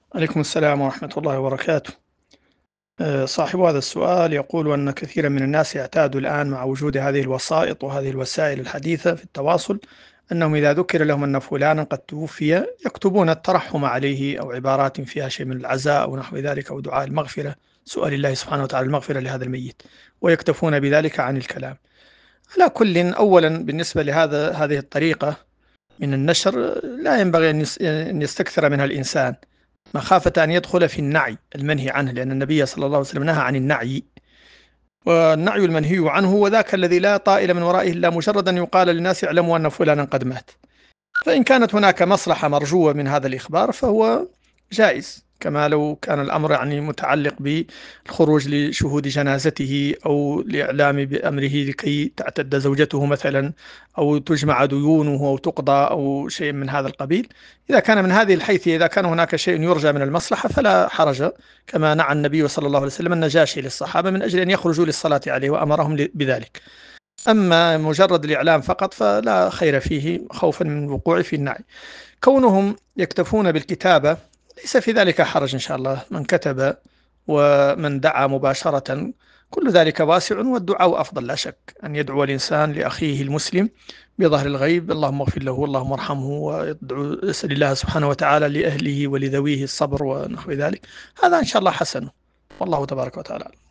عليكم السلام ورحمة الله وبركاته. صاحب هذا السؤال يقول أن كثيرا من الناس يعتاد الآن مع وجود هذه الوسائط وهذه الوسائل الحديثة في التواصل، أنهم إذا ذكر لهم أن فلانا قد توفي يكتبون الترحم عليه أو عبارات فيها شيء من العزاء أو نحو ذلك أو دعاء المغفرة، سؤال الله سبحانه وتعالى المغفرة لهذا الميت، ويكتفون بذلك عن الكلام. على كل، أولا بالنسبة هذه الطريقة من النشر لا ينبغي أن يستكثر منها الإنسان، مخافة أن يدخل في النعي المنهي عنه، لأن النبي صلى الله عليه وسلم نهى عن النعي، والنعي المنهي عنه هو ذاك الذي لا طائل من ورائه إلا مجرد أن يقال للناس اعلموا أن فلانا قد مات. فإن كانت هناك مصلحة مرجوة من هذا الإخبار فهو جائز، كما لو كان الأمر يعني متعلق بالخروج لشهود جنازته أو لإعلام بأمره لكي تعتد زوجته مثلا، أو تجمع ديونه أو تقضى أو شيء من هذا القبيل. إذا كان من هذه الحيثية، إذا كان هناك شيء يرجى من المصلحة فلا حرج، كما نعى النبي صلى الله عليه وسلم النجاشي للصحابة من أجل أن يخرجوا للصلاة عليه وأمرهم بذلك. أما مجرد الإعلام فقط فلا خير فيه، خوفا من الوقوع في النعي. كونهم يكتفون بالكتابة ليس في ذلك حرج، إن شاء الله من كتب ومن دعا مباشرة كل ذلك واسع، والدعاء أفضل لا شك، أن يدعو الإنسان لأخيه المسلم بظهر الغيب اللهم اغفر له اللهم ارحمه، ويدعو يسأل الله سبحانه وتعالى لأهله ولذويه الصبر ونحو ذلك. هذا إن شاء الله حسن، والله تبارك وتعالى.